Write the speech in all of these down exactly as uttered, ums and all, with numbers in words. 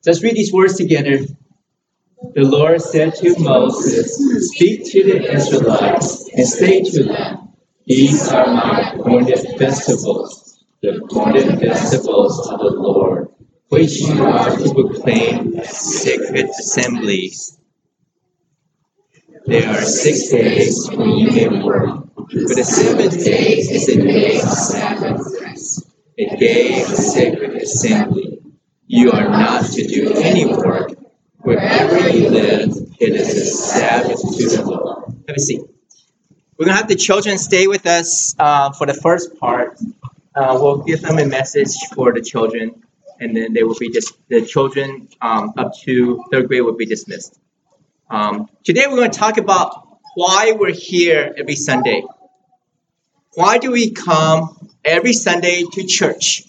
Let's read these words together. The Lord said to Moses, "Speak to the Israelites and say to them, these are my appointed festivals, the appointed festivals of the Lord, which you are to proclaim as sacred assemblies. There are six days when you may work, but the seventh day is a day of Sabbath rest, a day of sacred assembly. You are not to do any work. Wherever you live, it is a Sabbath to the Lord." Have a seat. We're going to have the children stay with us uh, for the first part. Uh, we'll give them a message for the children, and then they will be dis- the children um, up to third grade will be dismissed. Um, today we're going to talk about why we're here every Sunday. Why do we come every Sunday to church?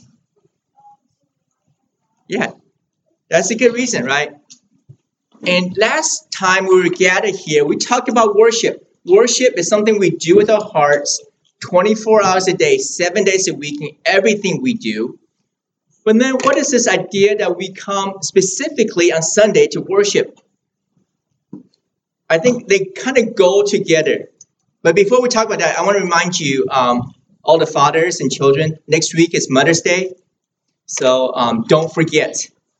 Yeah, that's a good reason, right? And last time we were gathered here, we talked about worship. Worship is something we do with our hearts twenty-four hours a day, seven days a week, in everything we do. But then what is this idea that we come specifically on Sunday to worship? I think they kind of go together. But before we talk about that, I want to remind you, um, all the fathers and children, next week is Mother's Day. So um, don't forget.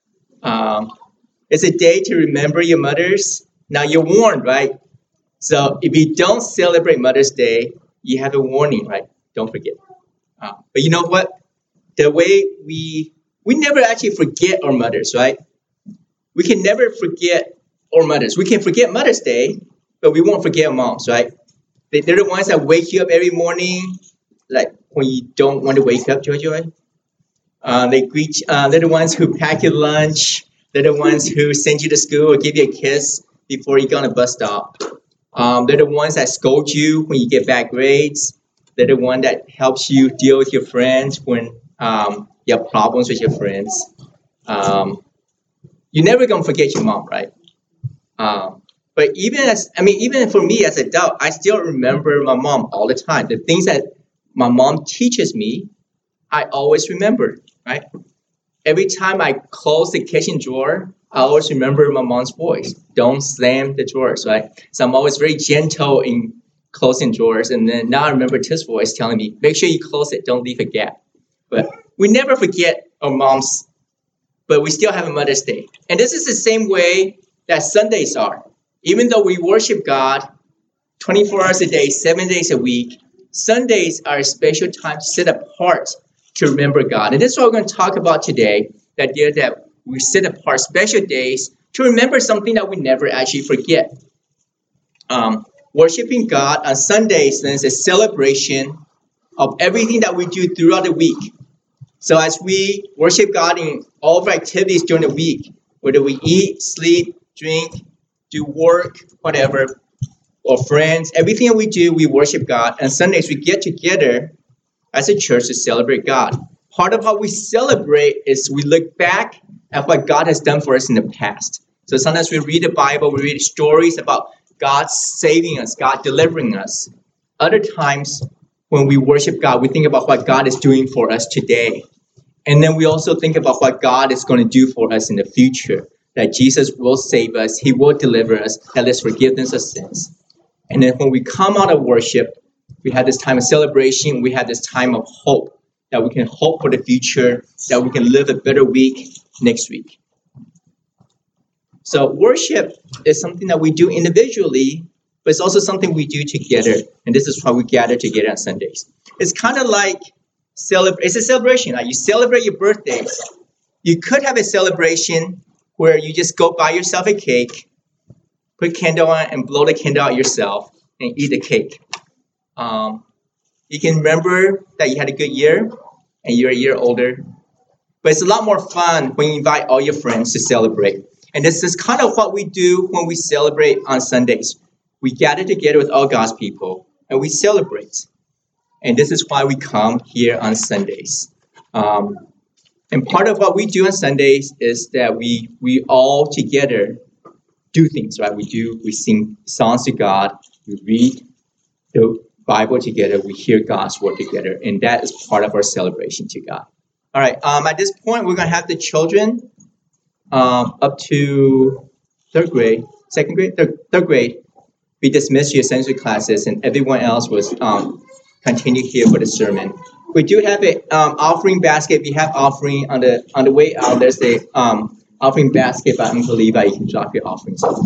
Um, it's a day to remember your mothers. Now you're warned, right? So if you don't celebrate Mother's Day, you have a warning, right? Don't forget. Uh, but you know what? The way we, we never actually forget our mothers, right? We can never forget our mothers. We can forget Mother's Day, but we won't forget our moms, right? They, they're the ones that wake you up every morning, like when you don't want to wake up, Joy Joy. Uh, they greet. Uh, they're the ones who pack your lunch. They're the ones who send you to school or give you a kiss before you go on a bus stop. Um, they're the ones that scold you when you get bad grades. They're the one that helps you deal with your friends when um, you have problems with your friends. Um, you're never gonna forget your mom, right? Um, but even as I mean, even for me as an adult, I still remember my mom all the time. The things that my mom teaches me, I always remember, right? Every time I close the kitchen drawer, I always remember my mom's voice. Don't slam the drawers, right? So I'm always very gentle in closing drawers. And then now I remember Tiff's voice telling me, make sure you close it, don't leave a gap. But we never forget our moms, but we still have a Mother's Day. And this is the same way that Sundays are. Even though we worship God twenty-four hours a day, seven days a week, Sundays are a special time set apart to remember God. And this is what we're going to talk about today, the idea that we set apart special days to remember something that we never actually forget. Um, worshiping God on Sundays is a celebration of everything that we do throughout the week. So as we worship God in all of our activities during the week, whether we eat, sleep, drink, do work, whatever, or friends, everything that we do, we worship God. And Sundays, we get together as a church to celebrate God. Part of how we celebrate is we look back at what God has done for us in the past. So sometimes we read the Bible, we read stories about God saving us, God delivering us. Other times, when we worship God, we think about what God is doing for us today. And then we also think about what God is going to do for us in the future, that Jesus will save us, He will deliver us, that there's forgiveness of sins. And then when we come out of worship, we have this time of celebration, we have this time of hope, that we can hope for the future, that we can live a better week next week. So worship is something that we do individually, but it's also something we do together. And this is why we gather together on Sundays. It's kind of like, celebra- it's a celebration. Like you celebrate your birthdays. You could have a celebration where you just go buy yourself a cake, put a candle on and blow the candle out yourself and eat the cake. Um, you can remember that you had a good year and you're a year older. But it's a lot more fun when you invite all your friends to celebrate. And this is kind of what we do when we celebrate on Sundays. We gather together with all God's people and we celebrate. And this is why we come here on Sundays. Um, and part of what we do on Sundays is that we we all together do things, right? We do, we sing songs to God, we read the Bible together, we hear God's word together, and that is part of our celebration to God. All right, um, at this point, we're going to have the children um, up to third grade, second grade, third, third grade, we dismissed your sensory classes, and everyone else was um, continue here for the sermon. We do have a um, offering basket. We have offering on the on the way out. There's a um, offering basket by Uncle Levi. You can drop your offerings off.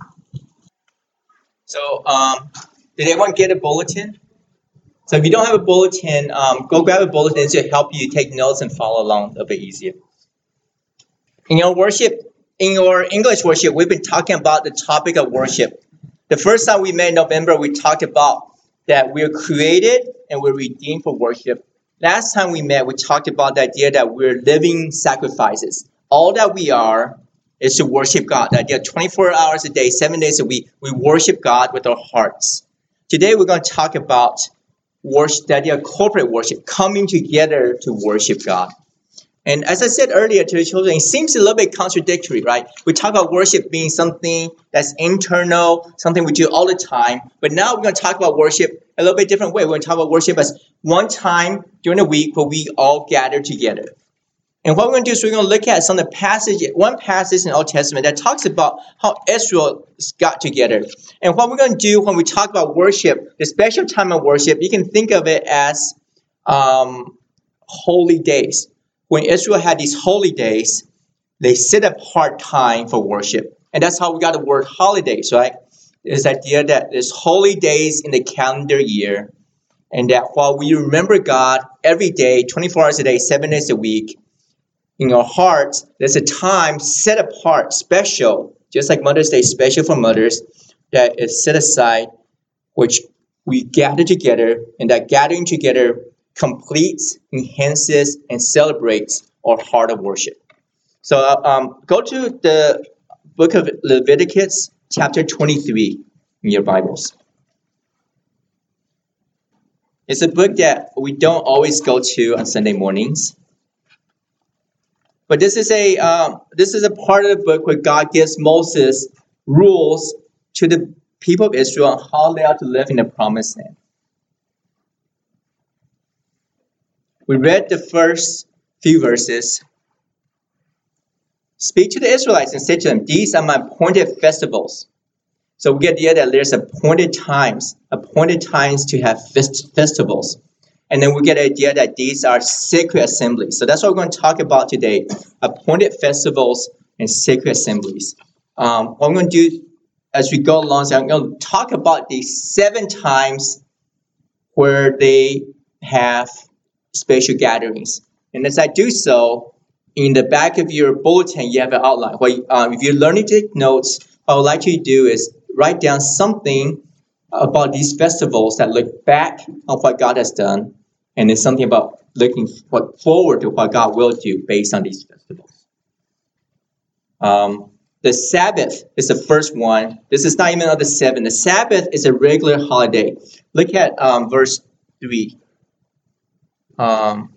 So, um, did anyone get a bulletin? So if you don't have a bulletin, um, go grab a bulletin to help you take notes and follow along a bit easier. In your worship, in your English worship, we've been talking about the topic of worship. The first time we met in November, we talked about that we're created and we're redeemed for worship. Last time we met, we talked about the idea that we're living sacrifices. All that we are is to worship God. The idea twenty-four hours a day, seven days a week, we worship God with our hearts. Today we're going to talk about worship, the idea of corporate worship, coming together to worship God. And as I said earlier to the children, it seems a little bit contradictory, right? We talk about worship being something that's internal, something we do all the time. But now we're going to talk about worship a little bit different way. We're going to talk about worship as one time during the week where we all gather together. And what we're going to do is we're going to look at some of the passages, one passage in the Old Testament that talks about how Israel got together. And what we're going to do when we talk about worship, the special time of worship, you can think of it as um, holy days. When Israel had these holy days, they set apart time for worship. And that's how we got the word holidays, right? It's the idea that there's holy days in the calendar year. And that while we remember God every day, twenty-four hours a day, seven days a week, in our hearts, there's a time set apart, special, just like Mother's Day, special for mothers, that is set aside, which we gather together, and that gathering together completes, enhances, and celebrates our heart of worship. So um, go to the book of Leviticus, chapter twenty-three in your Bibles. It's a book that we don't always go to on Sunday mornings. But this is a um, this is a part of the book where God gives Moses rules to the people of Israel on how they are to live in the promised land. We read the first few verses. Speak to the Israelites and say to them, these are my appointed festivals. So we get the idea that there's appointed times, appointed times to have fest- festivals. And then we get the idea that these are sacred assemblies. So that's what we're going to talk about today, appointed festivals and sacred assemblies. Um, what I'm going to do as we go along is I'm going to talk about these seven times where they have spatial gatherings. And as I do so, in the back of your bulletin, you have an outline. What, um, if you're learning to take notes, what I would like you to do is write down something about these festivals that look back on what God has done, and it's something about looking forward to what God will do based on these festivals. Um, the Sabbath is the first one. This is not even of the seven. The Sabbath is a regular holiday. Look at um, verse three. Um,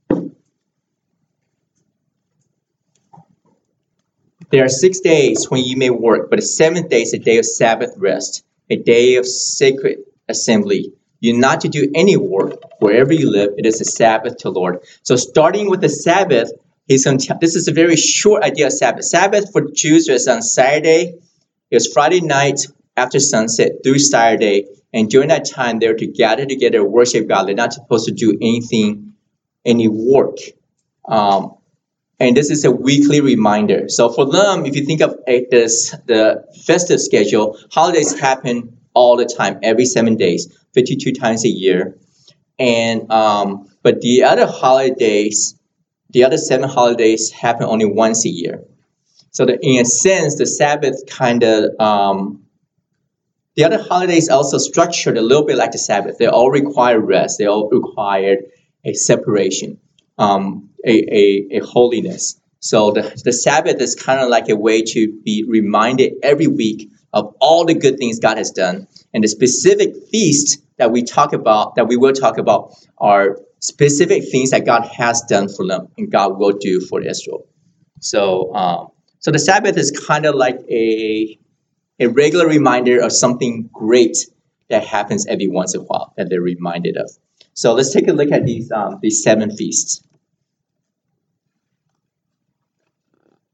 there are six days when you may work, but the seventh day is a day of Sabbath rest, a day of sacred assembly. You're not to do any work wherever you live. It is a Sabbath to the Lord. So starting with the Sabbath, he's going to, this is a very short idea of Sabbath. Sabbath for Jews was on Saturday. It was Friday night after sunset through Saturday. And during that time, they're to gather together, worship God. They're not supposed to do anything, any work. Um, and this is a weekly reminder. So for them, if you think of a, this, the festive schedule, holidays happen all the time, every seven days, fifty-two times a year. And um, but the other holidays, the other seven holidays happen only once a year. So that in a sense, the Sabbath kind of, um, the other holidays also structured a little bit like the Sabbath. They all require rest. They all require a separation, um, a, a, a holiness. So the, the Sabbath is kind of like a way to be reminded every week of all the good things God has done. And the specific feast that we talk about, that we will talk about, are specific things that God has done for them and God will do for Israel. So um, so the Sabbath is kind of like a, a regular reminder of something great that happens every once in a while that they're reminded of. So let's take a look at these, um, these seven feasts.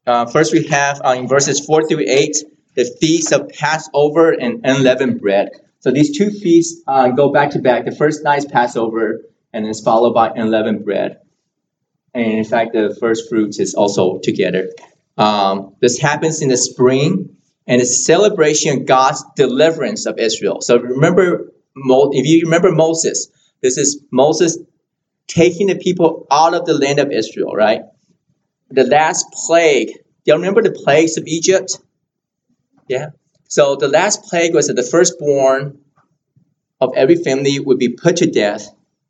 Uh, first, we have uh, in verses four through eight, the feast of Passover and unleavened bread. So these two feasts uh, go back to back. The first night is Passover, and it's followed by unleavened bread. And in fact, the first fruits is also together. Um, this happens in the spring, and it's a celebration of God's deliverance of Israel. So remember, if you remember Moses, this is Moses taking the people out of the land of Israel, right? The last plague. Do you remember the plagues of Egypt? Yeah. So the last plague was that the firstborn of every family would be put to death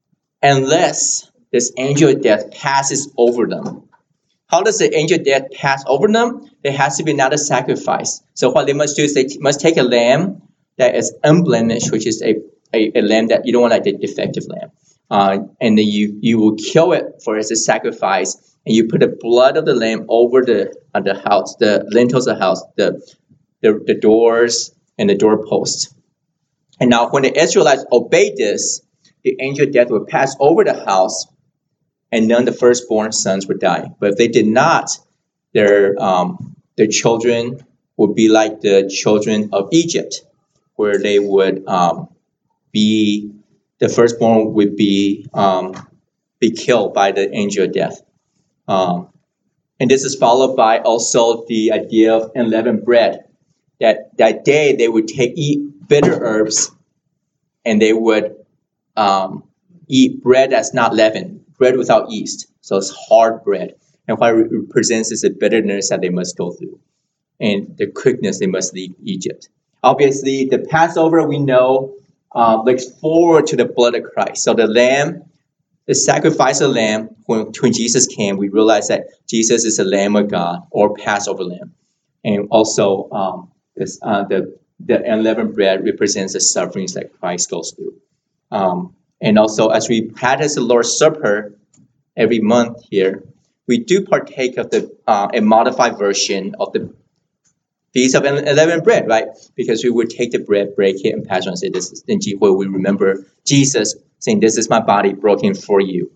unless this angel of death passes over them. How does the angel of death pass over them? There has to be another sacrifice. So what they must do is they must take a lamb that is unblemished, which is a, a, a lamb that you don't want like the defective lamb. Uh, and then you, you will kill it for as a sacrifice, and you put the blood of the lamb over the uh, the house, the lintels of the house, the, the, the doors and the doorposts. And now when the Israelites obeyed this, the angel of death would pass over the house, and none of the firstborn sons would die. But if they did not, their um, their children would be like the children of Egypt, where they would um, be, the firstborn would be um, be killed by the angel of death. Um, and this is followed by also the idea of unleavened bread. That that day they would take eat bitter herbs, and they would um, eat bread that's not leavened, bread without yeast. So it's hard bread. And what it represents is the bitterness that they must go through and the quickness they must leave Egypt. Obviously, the Passover, we know, uh, looks forward to the blood of Christ. So the lamb, the sacrifice of the lamb, when, when Jesus came, we realize that Jesus is the Lamb of God, or Passover lamb. And also, um, this, uh, the, the unleavened bread represents the sufferings that Christ goes through. Um, and also, as we practice the Lord's Supper every month here, we do partake of the uh, a modified version of the Feast of Unleavened Bread, right? Because we would take the bread, break it, and pass on and say, this is where we remember Jesus saying, this is my body broken for you.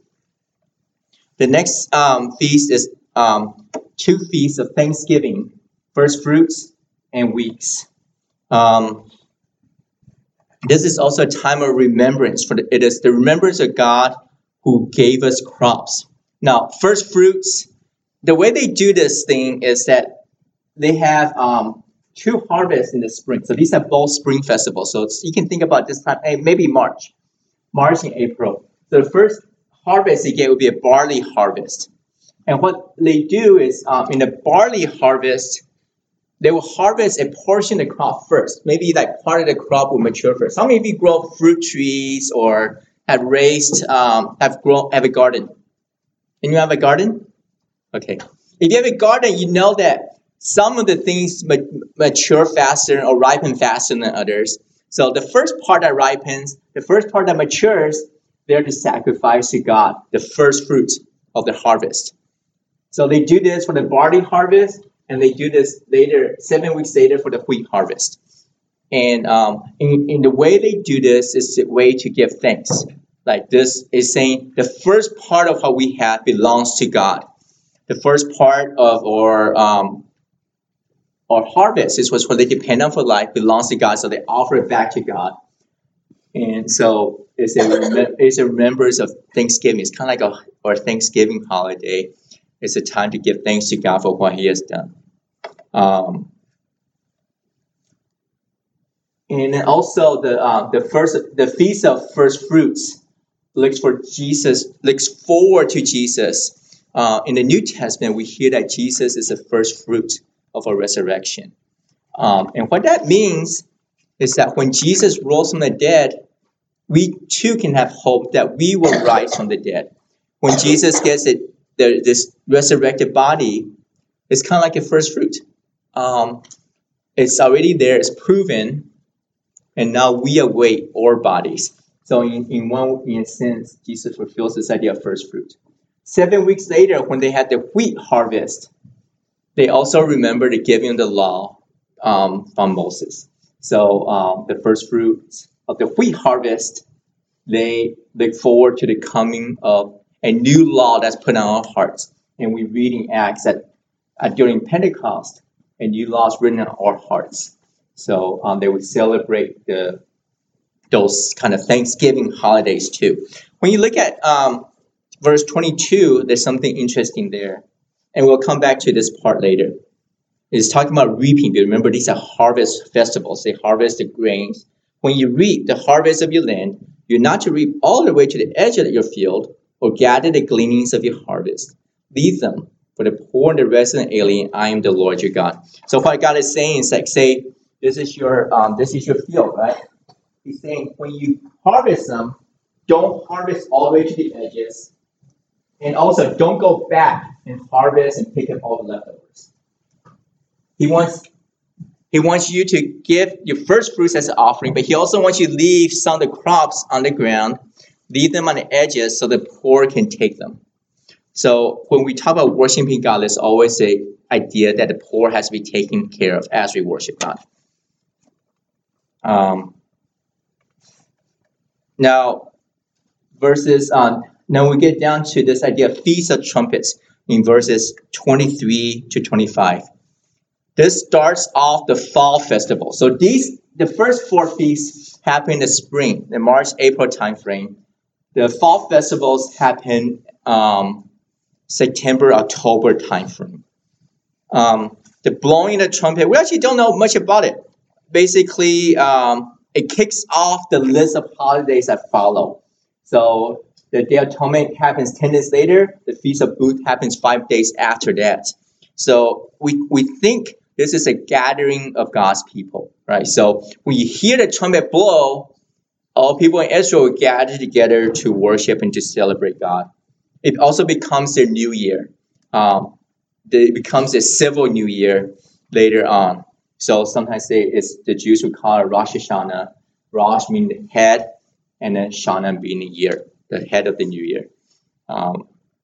The next um, feast is um, two feasts of Thanksgiving, first fruits and weeks. Um, this is also a time of remembrance. For the, it is the remembrance of God who gave us crops. Now, first fruits, the way they do this thing is that they have um, two harvests in the spring. So these are both spring festivals. So you can think about this time, hey, maybe March, March and April. So the first harvest they get would be a barley harvest. And what they do is um, in the barley harvest, they will harvest a portion of the crop first. Maybe like part of the crop will mature first. How many of you grow fruit trees or have raised, um, have grown, have a garden? And you have a garden? Okay. If you have a garden, you know that some of the things ma- mature faster or ripen faster than others. So the first part that ripens, the first part that matures, they're to sacrifice to God the first fruits of the harvest. So they do this for the barley harvest, and they do this later, seven weeks later for the wheat harvest. And um, in, in the way they do this is a way to give thanks. Like this is saying the first part of what we have belongs to God. The first part of our um, our harvest is what they depend on for life belongs to God, so they offer it back to God. And so it's a it's a remembrance of Thanksgiving. It's kind of like a our Thanksgiving holiday. It's a time to give thanks to God for what He has done. Um, and then also the uh, the first the feast of first fruits looks for Jesus, looks forward to Jesus. Uh, in the New Testament, we hear that Jesus is the first fruit of our resurrection. Um, and what that means is that when Jesus rose from the dead, we too can have hope that we will rise from the dead. When Jesus gets it, the, this resurrected body, it's kind of like a first fruit. Um, it's already there, it's proven, and now we await our bodies. So in, in one in a sense, Jesus fulfills this idea of first fruit. Seven weeks later, when they had the wheat harvest, they also remember the giving of the law um, from Moses. So um, the first fruits of the wheat harvest, they look forward to the coming of a new law that's put on our hearts. And we read in Acts that uh, during Pentecost, a new law is written in our hearts. So um, they would celebrate the those kind of Thanksgiving holidays too. When you look at um, verse twenty-two, there's something interesting there. And we'll come back to this part later. It's talking about reaping. But remember, these are harvest festivals. They harvest the grains. When you reap the harvest of your land, you're not to reap all the way to the edge of your field or gather the gleanings of your harvest. Leave them for the poor and the resident alien. I am the Lord your God. So what God is saying is like, say, this is your um, this is your field, right? He's saying when you harvest them, don't harvest all the way to the edges. And also, don't go back and harvest and pick up all the leftovers. He wants, he wants you to give your first fruits as an offering, but he also wants you to leave some of the crops on the ground, leave them on the edges so the poor can take them. So when we talk about worshiping God, there's always the idea that the poor has to be taken care of as we worship God. Um, now, verses on... Now we get down to this idea of Feast of Trumpets in verses twenty-three to twenty-five. This starts off the fall festival. So these, the first four feasts happen in the spring, the March, April timeframe. The fall festivals happen um, September, October timeframe. Um, the blowing of the trumpet, we actually don't know much about it. Basically, um, it kicks off the list of holidays that follow. So the Day of Atonement happens ten days later. The Feast of Booths happens five days after that. So we, we think this is a gathering of God's people, right? So when you hear the trumpet blow, all people in Israel gather together to worship and to celebrate God. It also becomes their new year. Um, it becomes a civil new year later on. So sometimes they, it's, the Jews would call it Rosh Hashanah. Rosh meaning the head, and then Shana being the year, the head of the new year. Um,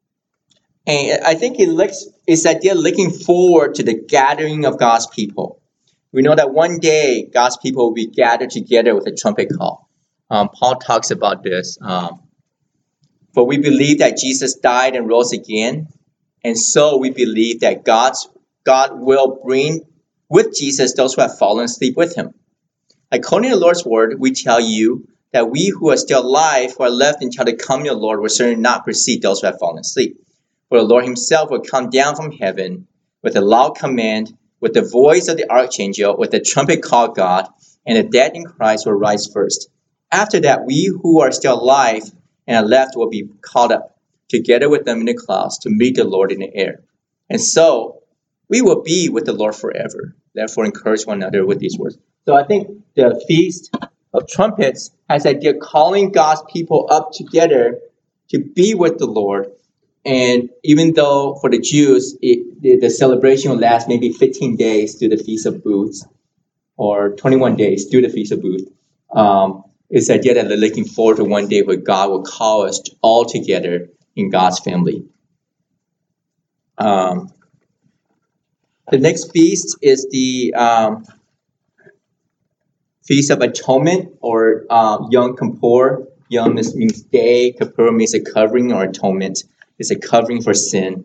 and I think it looks, it's the idea of looking forward to the gathering of God's people. We know that one day God's people will be gathered together with a trumpet call. Um, Paul talks about this. Um, For we believe that Jesus died and rose again, and so we believe that God's God will bring with Jesus those who have fallen asleep with him. According to the Lord's word, we tell you that we who are still alive, who are left until the coming of the Lord, will certainly not precede those who have fallen asleep. For the Lord himself will come down from heaven with a loud command, with the voice of the archangel, with the trumpet call of God, and the dead in Christ will rise first. After that, we who are still alive and are left will be caught up together with them in the clouds to meet the Lord in the air. And so we will be with the Lord forever. Therefore, encourage one another with these words. So I think the Feast of Trumpets has the idea of calling God's people up together to be with the Lord. And even though for the Jews, it, the, the celebration will last maybe fifteen days through the Feast of Booths, or twenty-one days through the Feast of Booths, um, it's the idea that they're looking forward to one day where God will call us all together in God's family. Um, the next feast is the um, Feast of Atonement, or um, Yom Kippur. Yom means day, Kippur means a covering or atonement. It's a covering for sin.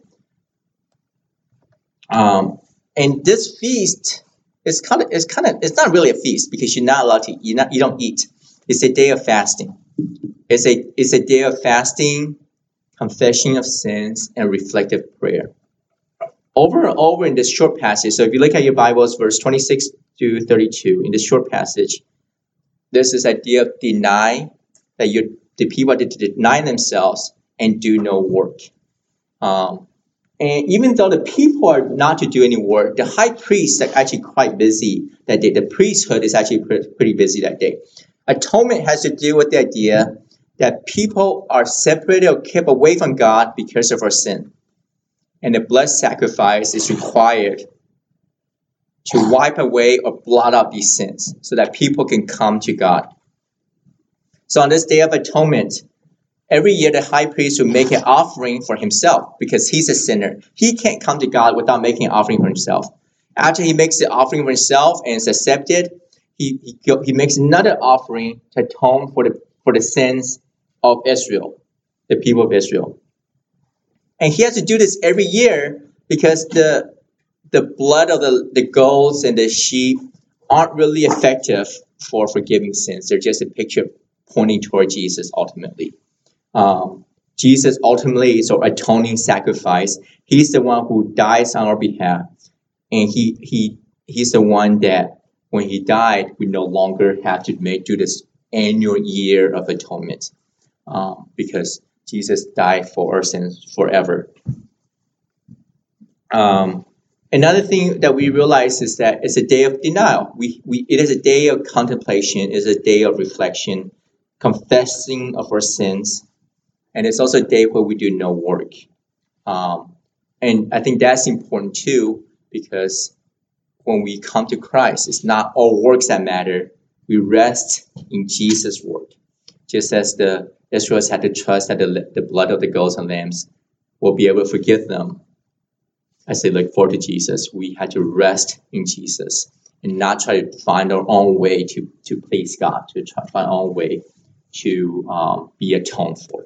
Um, and this feast is kind of, it's kind of, it's not really a feast because you're not allowed to, you're not, you don't eat. It's a day of fasting. It's a, it's a day of fasting, confession of sins, and reflective prayer. Over and over in this short passage, so if you look at your Bibles, verse twenty-six to thirty-two, in this short passage, there's this idea of deny, that you the people are to deny themselves and do no work. Um, and even though the people are not to do any work, the high priest is actually quite busy that day. The priesthood is actually pretty busy that day. Atonement has to do with the idea that people are separated or kept away from God because of our sin. And the blood sacrifice is required to wipe away or blot out these sins so that people can come to God. So on this Day of Atonement, every year the high priest will make an offering for himself because he's a sinner. He can't come to God without making an offering for himself. After he makes the offering for himself and it's accepted, he, he, he makes another offering to atone for the, for the sins of Israel, the people of Israel. And he has to do this every year because the the blood of the, the goats and the sheep aren't really effective for forgiving sins. They're just a picture pointing toward Jesus ultimately. Um, Jesus ultimately is our atoning sacrifice. He's the one who dies on our behalf. And he he he's the one that when he died, we no longer have to make do this annual year of atonement. Um, because Jesus died for our sins forever. Um, another thing that we realize is that it's a day of denial. We, we it is a day of contemplation, it's a day of reflection, confessing of our sins, and it's also a day where we do no work. Um, and I think that's important too, because when we come to Christ, it's not all works that matter. We rest in Jesus' work. Just as the Israelites had to trust that the, the blood of the goats and lambs will be able to forgive them as they look forward to Jesus, we had to rest in Jesus and not try to find our own way to, to please God, to try to find our own way to um, be atoned for.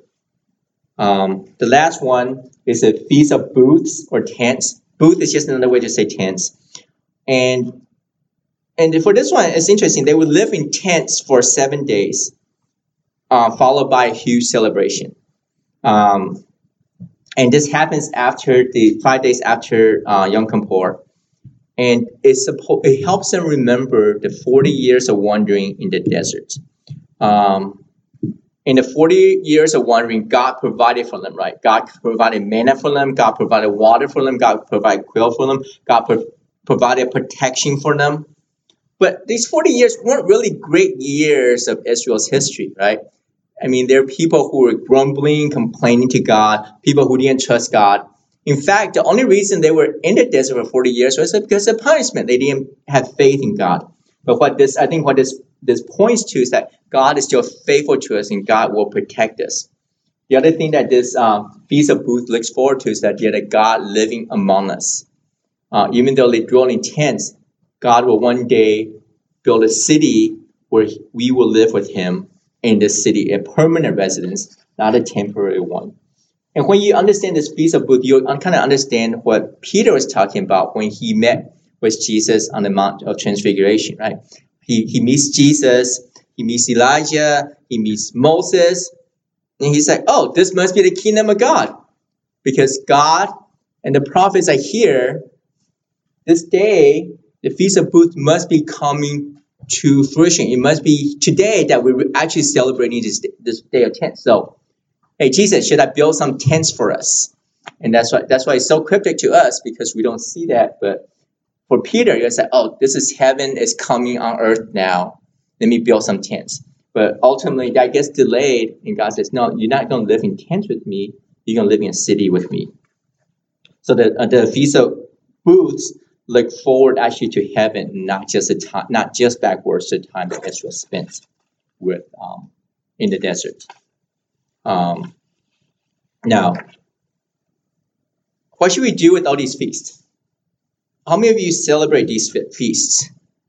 Um, the last one is a Feast of Booths or Tents. Booth is just another way to say tents. And, and for this one, it's interesting. They would live in tents for seven days. Uh, followed by a huge celebration. Um, and this happens after the five days after uh, Yom Kippur. And it's suppo- it helps them remember the forty years of wandering in the desert. Um, in the forty years of wandering, God provided for them, right? God provided manna for them. God provided water for them. God provided quail for them. God pro- provided protection for them. But these forty years weren't really great years of Israel's history, right? I mean, there are people who were grumbling, complaining to God, people who didn't trust God. In fact, the only reason they were in the desert for forty years was because of punishment. They didn't have faith in God. But what this, I think what this, this points to is that God is still faithful to us and God will protect us. The other thing that this um, Feast of Booths looks forward to is that you had a God living among us. Uh, even though they dwell in tents, God will one day build a city where we will live with him in this city, a permanent residence, not a temporary one. And when you understand this Feast of Booths, you'll kind of understand what Peter was talking about when he met with Jesus on the Mount of Transfiguration, right? He, he meets Jesus, he meets Elijah, he meets Moses, and he's like, oh, this must be the kingdom of God. Because God and the prophets are here. This day, the Feast of Booths must be coming to fruition. It must be today that we're actually celebrating this, this day of tents. So, hey, Jesus, should I build some tents for us? And that's why that's why it's so cryptic to us, because we don't see that. But for Peter, you say, oh, this is heaven is coming on earth now. Let me build some tents. But ultimately, that gets delayed, and God says, no, you're not going to live in tents with me. You're going to live in a city with me. So the uh, the Feast of Booths look forward actually to heaven, not just a time, not just backwards to the time that Israel spent with um, in the desert. Um, now, what should we do with all these feasts? How many of you celebrate these feasts?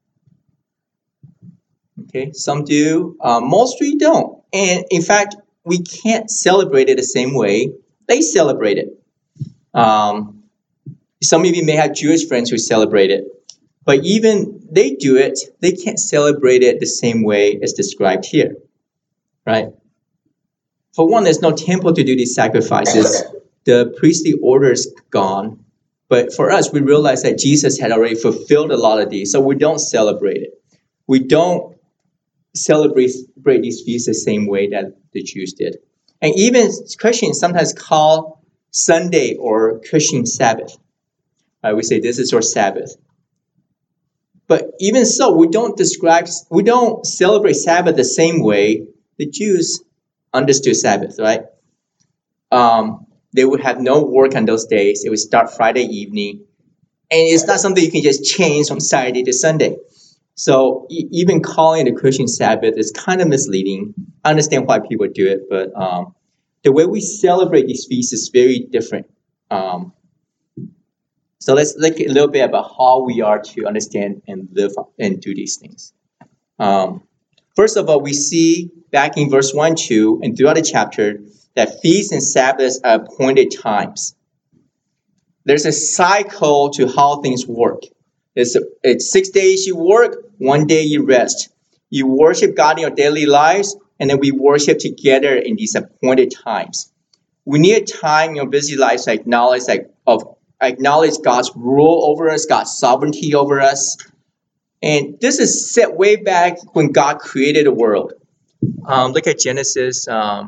Okay, some do. Um, most we don't. And in fact, we can't celebrate it the same way they celebrate it. Um, some of you may have Jewish friends who celebrate it. But even they do it, they can't celebrate it the same way as described here, right? For one, there's no temple to do these sacrifices. The priestly order is gone. But for us, we realize that Jesus had already fulfilled a lot of these, so we don't celebrate it. We don't celebrate these feasts the same way that the Jews did. And even Christians sometimes call Sunday or Christian Sabbath. Right? We say, this is our Sabbath. But even so, we don't describe, we don't celebrate Sabbath the same way the Jews understood Sabbath, right? Um, they would have no work on those days. It would start Friday evening. And it's not something you can just change from Saturday to Sunday. So e- even calling it a Christian Sabbath is kind of misleading. I understand why people do it, but um, the way we celebrate these feasts is very different. Um, So let's look a little bit about how we are to understand and live and do these things. Um, first of all, we see back in verse one, two, and throughout the chapter that feasts and Sabbaths are appointed times. There's a cycle to how things work. It's, it's six days you work, one day you rest. You worship God in your daily lives, and then we worship together in these appointed times. We need a time in your busy lives to acknowledge like of acknowledge God's rule over us, God's sovereignty over us. And this is set way back when God created the world. Um, look at Genesis um,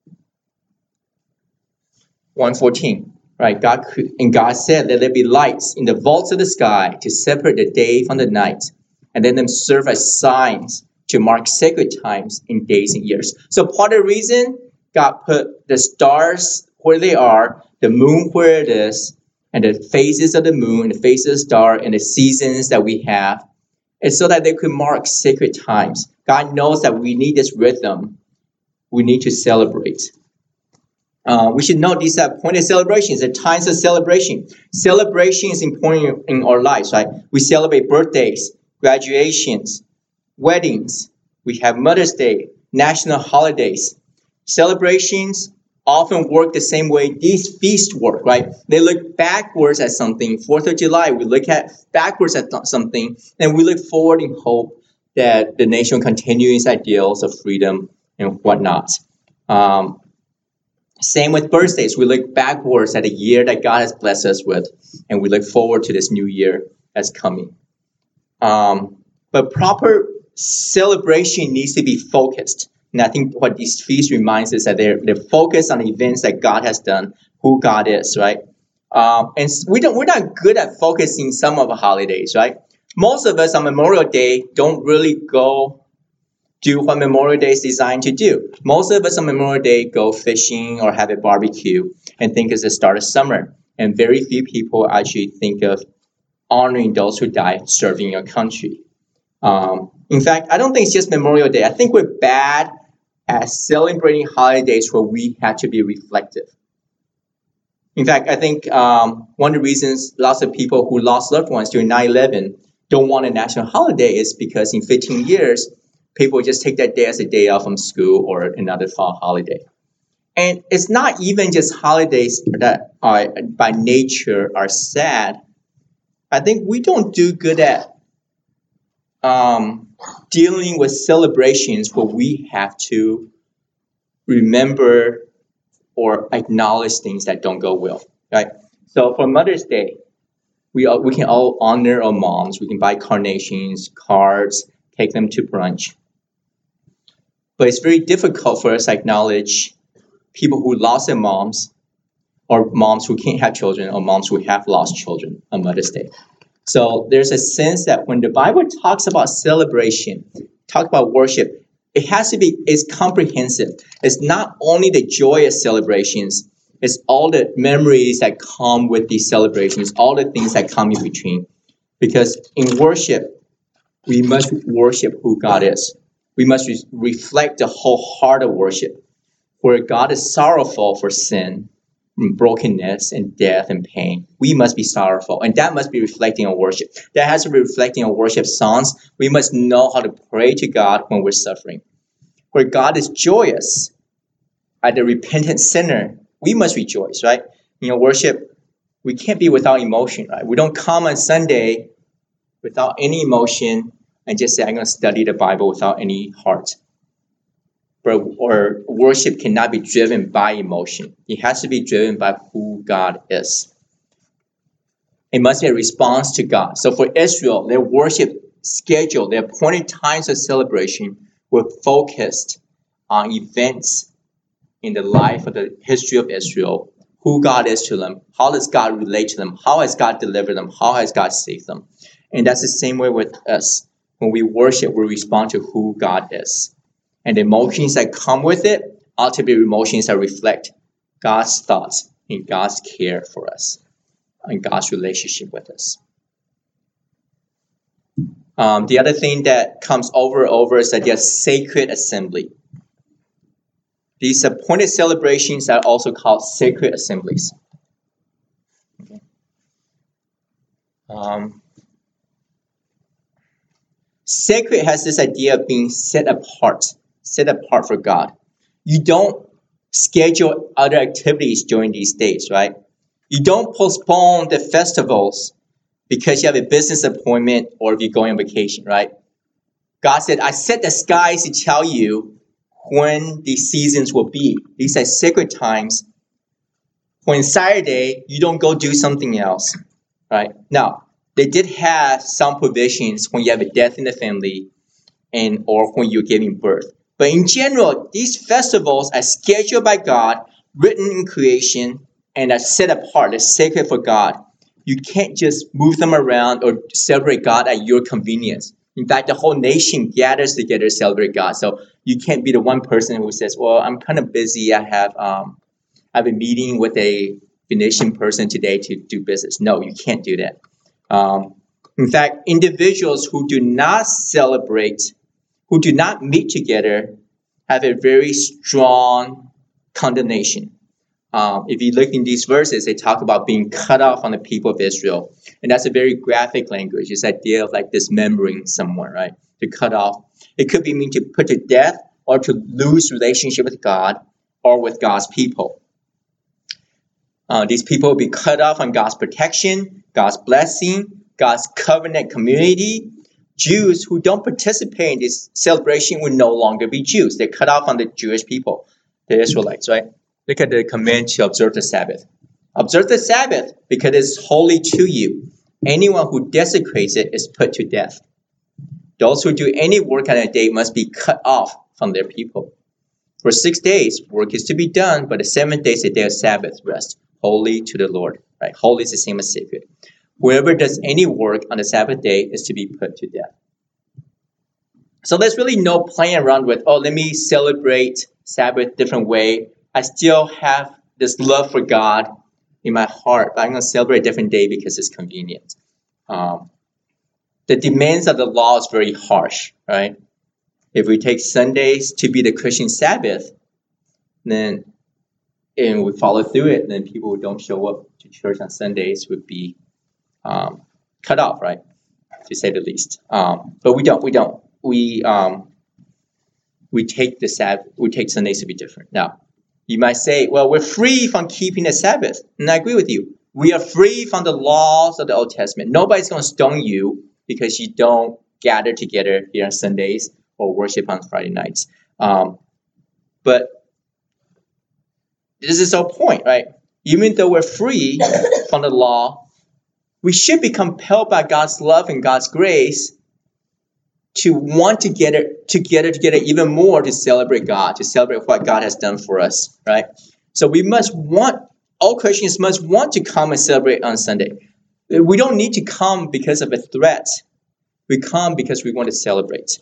one fourteen. Right? God and God said, "Let there be lights in the vaults of the sky to separate the day from the night, and let them serve as signs to mark sacred times in days and years." So part of the reason God put the stars where they are, the moon where it is, and the phases of the moon, and the phases of the star, and the seasons that we have, is so that they could mark sacred times. God knows that we need this rhythm. We need to celebrate. Uh, we should know these are appointed celebrations, the times of celebration. Celebration is important in our lives, right? We celebrate birthdays, graduations, weddings. We have Mother's Day, national holidays. Celebrations often work the same way these feasts work, right? They look backwards at something. Fourth of July, we look at backwards at something, and we look forward in hope that the nation continues ideals of freedom and whatnot. Um, Same with birthdays. We look backwards at the year that God has blessed us with, and we look forward to this new year that's coming. Um, but proper celebration needs to be focused. And I think what these feasts reminds us that they're, they're focused on the events that God has done, who God is, right? Um, and we don't, we're not good at focusing some of the holidays, right? Most of us on Memorial Day don't really go do what Memorial Day is designed to do. Most of us on Memorial Day go fishing or have a barbecue and think it's the start of summer. And very few people actually think of honoring those who died serving your country. Um, in fact, I don't think it's just Memorial Day. I think we're bad at celebrating holidays where we have to be reflective. In fact, I think um, one of the reasons lots of people who lost loved ones during nine eleven don't want a national holiday is because in fifteen years, people just take that day as a day off from school or another fall holiday. And it's not even just holidays that are by nature are sad. I think we don't do good at um, dealing with celebrations where we have to remember or acknowledge things that don't go well, right? So for Mother's Day, we all, we can all honor our moms. We can buy carnations, cards, take them to brunch. But it's very difficult for us to acknowledge people who lost their moms, or moms who can't have children, or moms who have lost children on Mother's Day. So there's a sense that when the Bible talks about celebration, talk about worship, it has to be, it's comprehensive. It's not only the joyous celebrations, it's all the memories that come with these celebrations, all the things that come in between. Because in worship, we must worship who God is. We must re- reflect the whole heart of worship, where God is sorrowful for sin, and brokenness, and death, and pain. We must be sorrowful, and that must be reflecting on worship. That has to be reflecting on worship songs. We must know how to pray to God when we're suffering. Where God is joyous at the repentant sinner, we must rejoice, right? You know, worship, we can't be without emotion, right? We don't come on Sunday without any emotion and just say, I'm going to study the Bible without any heart. But, or worship cannot be driven by emotion. It has to be driven by who God is. It must be a response to God. So for Israel, their worship schedule, their appointed times of celebration were focused on events in the life of the history of Israel, who God is to them, how does God relate to them, how has God delivered them, how has God saved them. And that's the same way with us. When we worship, we respond to who God is. And the emotions that come with it ought to be emotions that reflect God's thoughts and God's care for us and God's relationship with us. Um, the other thing that comes over and over is that there's sacred assembly. These appointed celebrations are also called sacred assemblies. Okay. Um, sacred has this idea of being set apart, set apart for God. You don't schedule other activities during these days, right? You don't postpone the festivals because you have a business appointment or if you're going on vacation, right? God said, I set the skies to tell you when these seasons will be. These are sacred times. When Saturday, you don't go do something else, right? Now, they did have some provisions when you have a death in the family and or when you're giving birth. But in general, these festivals are scheduled by God, written in creation, and are set apart. They're sacred for God. You can't just move them around or celebrate God at your convenience. In fact, the whole nation gathers together to celebrate God. So you can't be the one person who says, well, I'm kind of busy. I have um, I have a meeting with a Venetian person today to do business. No, you can't do that. Um, in fact, individuals who do not celebrate, who do not meet together, have a very strong condemnation. Um, if you look in these verses, they talk about being cut off from the people of Israel. And that's a very graphic language. It's the idea of like dismembering someone, right? To cut off. It could be mean to put to death or to lose relationship with God or with God's people. Uh, these people will be cut off from God's protection, God's blessing, God's covenant community. Jews who don't participate in this celebration will no longer be Jews. They're cut off from the Jewish people, the Israelites, right? Look at the command to observe the Sabbath. Observe the Sabbath because it's holy to you. Anyone who desecrates it is put to death. Those who do any work on a day must be cut off from their people. For six days, work is to be done, but the seventh day is a day of Sabbath rest, holy to the Lord. Right? Holy is the same as sacred. Whoever does any work on the Sabbath day is to be put to death. So there's really no playing around with, oh, let me celebrate Sabbath different way. I still have this love for God in my heart, but I'm going to celebrate a different day because it's convenient. Um, the demands of the law is very harsh, right? If we take Sundays to be the Christian Sabbath, then and we follow through it, then people who don't show up to church on Sundays would be um, cut off, right? To say the least. Um, but we don't. We don't. We um, we take the Sabbath. We take Sundays to be different. Now, you might say, well, we're free from keeping the Sabbath. And I agree with you. We are free from the laws of the Old Testament. Nobody's going to stone you because you don't gather together here on Sundays or worship on Friday nights. Um, but this is our point, right? Even though we're free from the law, we should be compelled by God's love and God's grace to want to get it together, together even more to celebrate God, to celebrate what God has done for us, right? So we must want, all Christians must want to come and celebrate on Sunday. We don't need to come because of a threat. We come because we want to celebrate.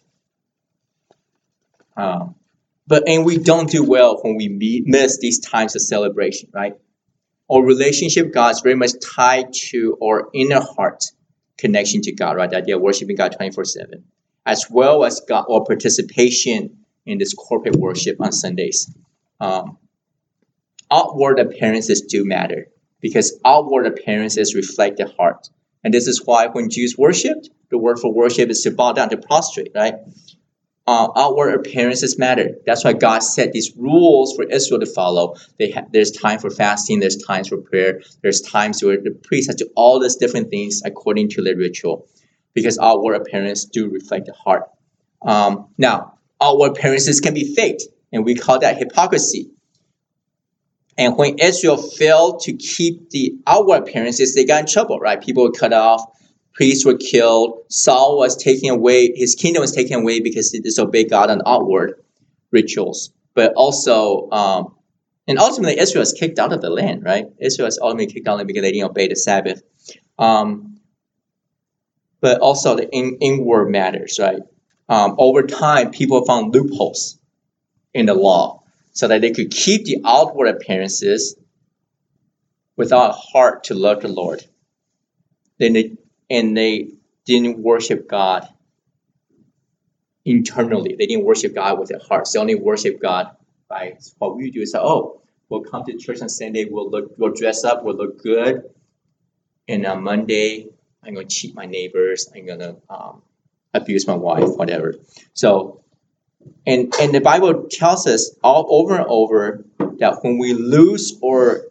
Um, but and we don't do well when we meet, miss these times of celebration, right? Our relationship with God is very much tied to our inner heart connection to God, right? The idea of worshiping God twenty-four seven. As well as God, or participation in this corporate worship on Sundays. Um, outward appearances do matter because outward appearances reflect the heart. And this is why when Jews worshipped, the word for worship is to bow down, to prostrate, right? Uh, outward appearances matter. That's why God set these rules for Israel to follow. They ha- there's time for fasting, there's times for prayer, there's times where the priest has to do all these different things according to the ritual. Because outward appearances do reflect the heart. Um, now, outward appearances can be faked, and we call that hypocrisy. And when Israel failed to keep the outward appearances, they got in trouble, right? People were cut off, priests were killed, Saul was taken away, his kingdom was taken away because he disobeyed God on outward rituals. But also, um, and ultimately, Israel was kicked out of the land, right? Israel was ultimately kicked out of the land because they didn't obey the Sabbath. Um, But also the in, inward matters, right? Um, over time, people found loopholes in the law so that they could keep the outward appearances without a heart to love the Lord. Then they, and they didn't worship God internally. They didn't worship God with their hearts. They only worship God by what we do. Is say, oh, we'll come to church on Sunday. We'll look, we'll dress up. We'll look good. And on Monday, I'm going to cheat my neighbors. I'm going to um, abuse my wife, whatever. So, and and the Bible tells us all over and over that when we lose our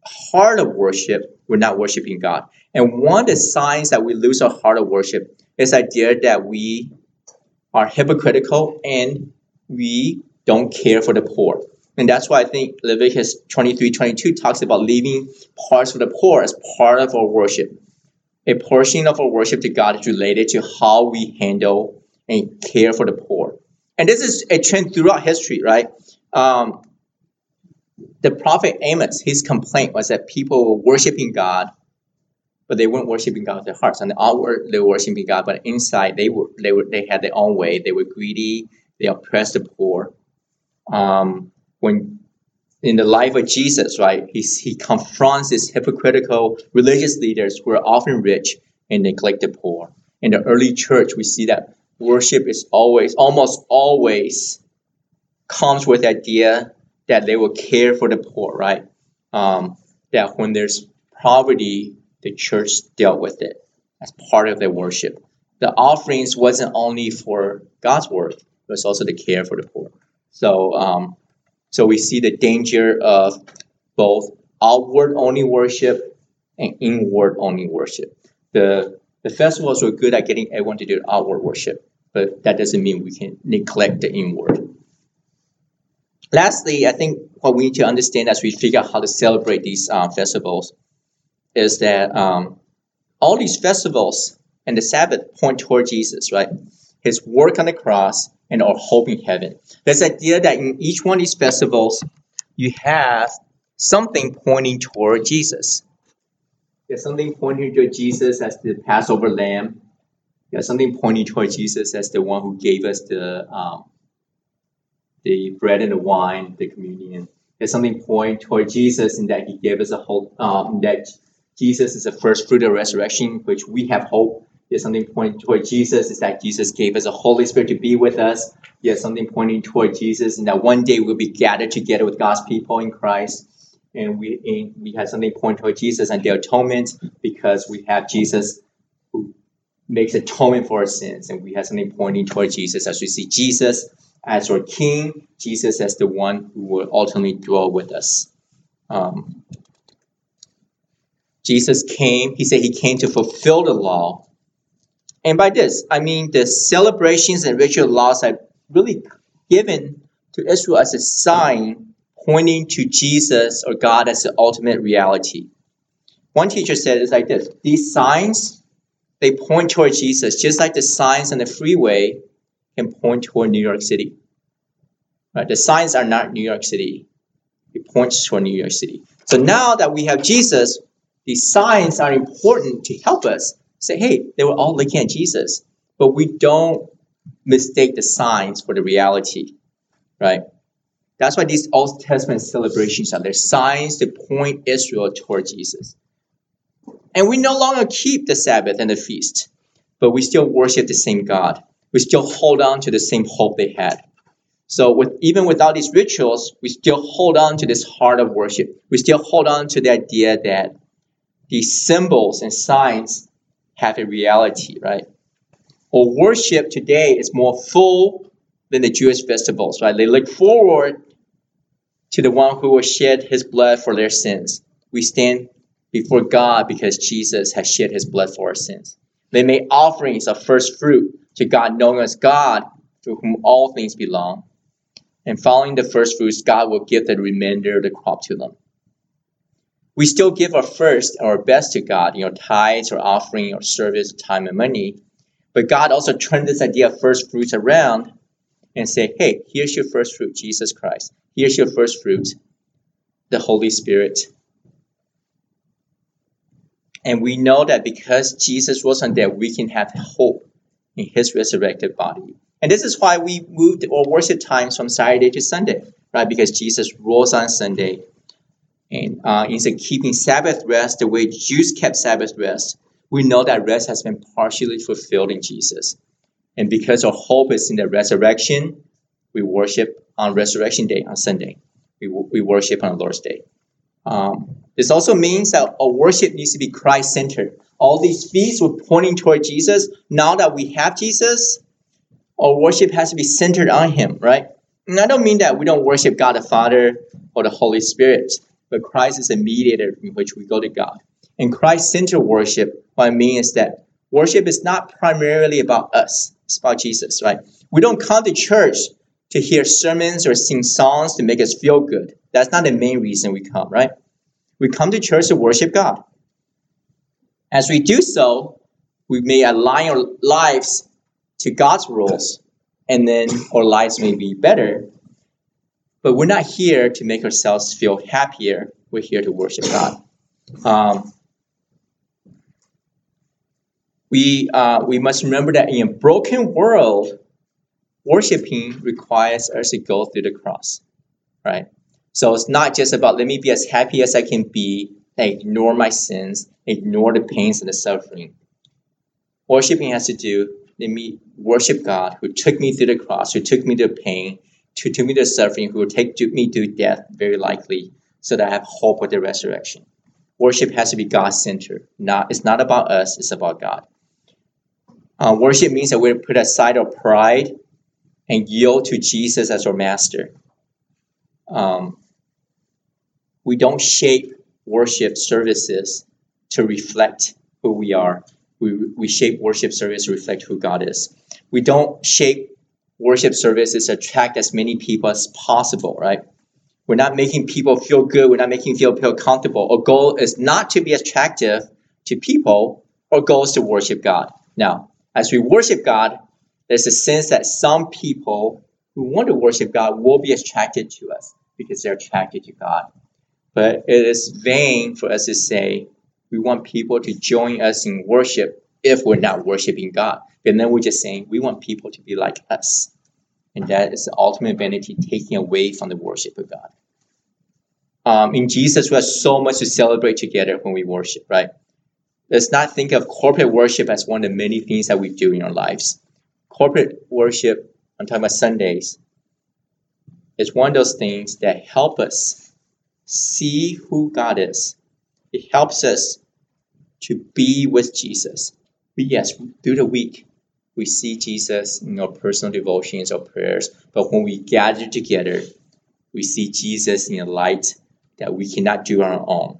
heart of worship, we're not worshiping God. And one of the signs that we lose our heart of worship is the idea that we are hypocritical and we don't care for the poor. And that's why I think Leviticus twenty-three twenty-two talks about leaving parts for the poor as part of our worship. A portion of our worship to God is related to how we handle and care for the poor. And this is a trend throughout history, right? Um, the prophet Amos, his complaint was that people were worshiping God, but they weren't worshiping God with their hearts. On the outward, they were worshiping God, but inside, they were they were they had their own way. They were greedy. They oppressed the poor. Um, when in the life of Jesus, right, he he confronts these hypocritical religious leaders who are often rich and neglect the poor. In the early church, we see that worship is always, almost always, comes with the idea that they will care for the poor, right? Um, that when there's poverty, the church dealt with it as part of their worship. The offerings wasn't only for God's work, it was also the care for the poor. So, um, so we see the danger of both outward-only worship and inward-only worship. The the festivals were good at getting everyone to do outward worship, but that doesn't mean we can neglect the inward. Lastly, I think what we need to understand as we figure out how to celebrate these uh, festivals is that um, all these festivals and the Sabbath point toward Jesus, right? His work on the cross and our hope in heaven. There's the idea that in each one of these festivals, you have something pointing toward Jesus. There's something pointing toward Jesus as the Passover lamb. There's something pointing toward Jesus as the one who gave us the um, the bread and the wine, the communion. There's something pointing toward Jesus in that he gave us a hope, um, that Jesus is the first fruit of resurrection, which we have hope. There's something pointing toward Jesus is that Jesus gave us a Holy Spirit to be with us. There's something pointing toward Jesus and that one day we'll be gathered together with God's people in Christ. And we and we have something pointing toward Jesus and the atonement because we have Jesus who makes atonement for our sins. And we have something pointing toward Jesus as we see Jesus as our King, Jesus as the one who will ultimately dwell with us. Um, Jesus came, he said he came to fulfill the law. And by this, I mean the celebrations and ritual laws are really given to Israel as a sign pointing to Jesus or God as the ultimate reality. One teacher said it's like this: these signs, they point toward Jesus, just like the signs on the freeway can point toward New York City. Right? The signs are not New York City. It points toward New York City. So now that we have Jesus, these signs are important to help us say, hey, they were all looking at Jesus. But we don't mistake the signs for the reality, right? That's why these Old Testament celebrations are there, signs to point Israel toward Jesus. And we no longer keep the Sabbath and the feast, but we still worship the same God. We still hold on to the same hope they had. So with even without these rituals, we still hold on to this heart of worship. We still hold on to the idea that these symbols and signs have a reality, right? Or worship today is more full than the Jewish festivals, right? They look forward to the one who will shed his blood for their sins. We stand before God because Jesus has shed his blood for our sins. They make offerings of first fruit to God, knowing as God through whom all things belong. And following the first fruits, God will give the remainder of the crop to them. We still give our first, our best to God, you know, tithes or offering or service, time and money. But God also turned this idea of first fruits around and say, hey, here's your first fruit, Jesus Christ. Here's your first fruit, the Holy Spirit. And we know that because Jesus wasn't there, we can have hope in his resurrected body. And this is why we moved our worship times from Saturday to Sunday, right? Because Jesus rose on Sunday. And uh, instead of keeping Sabbath rest the way Jews kept Sabbath rest, we know that rest has been partially fulfilled in Jesus. And because our hope is in the resurrection, we worship on Resurrection Day, on Sunday. We, we worship on Lord's Day. Um, this also means that our worship needs to be Christ-centered. All these feasts were pointing toward Jesus. Now that we have Jesus, our worship has to be centered on him, right? And I don't mean that we don't worship God the Father or the Holy Spirit, but Christ is a mediator in which we go to God. And Christ-centered worship, what I mean is that worship is not primarily about us. It's about Jesus, right? We don't come to church to hear sermons or sing songs to make us feel good. That's not the main reason we come, right? We come to church to worship God. As we do so, we may align our lives to God's rules, and then our lives may be better. But we're not here to make ourselves feel happier. We're here to worship God. Um, we uh, we must remember that in a broken world, worshiping requires us to go through the cross, right? So it's not just about let me be as happy as I can be, and ignore my sins, ignore the pains and the suffering. Worshiping has to do, let me worship God who took me through the cross, who took me to pain, who took me to suffering, who will take me to death, very likely, so that I have hope of the resurrection. Worship has to be God-centered. Not, it's not about us, it's about God. Uh, worship means that we put aside our pride and yield to Jesus as our master. Um, we don't shape worship services to reflect who we are. We, we shape worship service to reflect who God is. We don't shape worship services to attract as many people as possible, right? We're not making people feel good. We're not making people feel comfortable. Our goal is not to be attractive to people. Our goal is to worship God. Now, as we worship God, there's a sense that some people who want to worship God will be attracted to us because they're attracted to God. But it is vain for us to say we want people to join us in worship if we're not worshiping God. And then we're just saying we want people to be like us. And that is the ultimate vanity, taking away from the worship of God. Um, in Jesus, we have so much to celebrate together when we worship, right? Let's not think of corporate worship as one of the many things that we do in our lives. Corporate worship, I'm talking about Sundays, is one of those things that help us see who God is. It helps us to be with Jesus. But yes, through the week, we see Jesus in our personal devotions or prayers. But when we gather together, we see Jesus in a light that we cannot do on our own.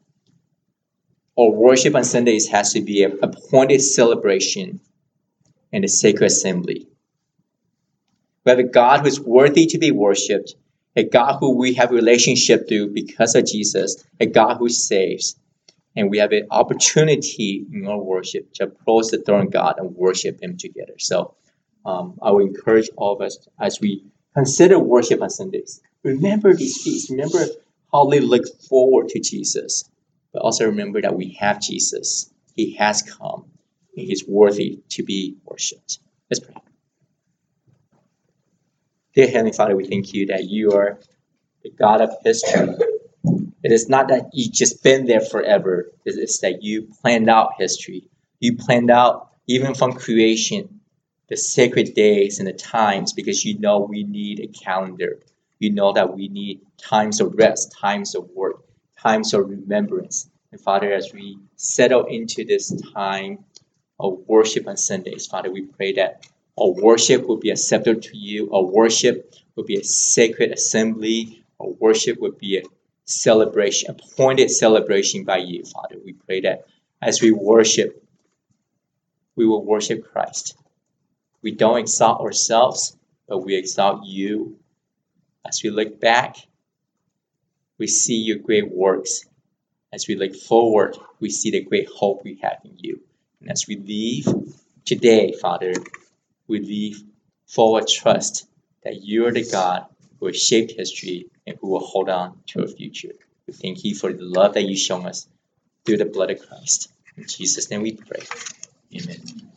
Our worship on Sundays has to be a appointed celebration and a sacred assembly. We have a God who is worthy to be worshipped, a God who we have a relationship to because of Jesus, a God who saves. And we have an opportunity in our worship to approach the throne of God and worship Him together. So um, I would encourage all of us as we consider worship on Sundays, remember these feasts. Remember how they look forward to Jesus. But also remember that we have Jesus. He has come, and He's worthy to be worshipped. Let's pray. Dear Heavenly Father, we thank You that You are the God of history. It is not that You just been there forever. It is that You planned out history. You planned out, even from creation, the sacred days and the times, because You know we need a calendar. You know that we need times of rest, times of work, times of remembrance. And Father, as we settle into this time of worship on Sundays, Father, we pray that our worship will be acceptable to You. Our worship will be a sacred assembly. Our worship will be a celebration, appointed celebration by You, Father. We pray that as we worship, we will worship Christ. We don't exalt ourselves, but we exalt You. As we look back, we see Your great works. As we look forward, we see the great hope we have in You. And as we leave today, Father, we leave full of trust that You are the God who has shaped history and who will hold on to our future. We thank You for the love that You show us through the blood of Christ. In Jesus' name we pray. Amen.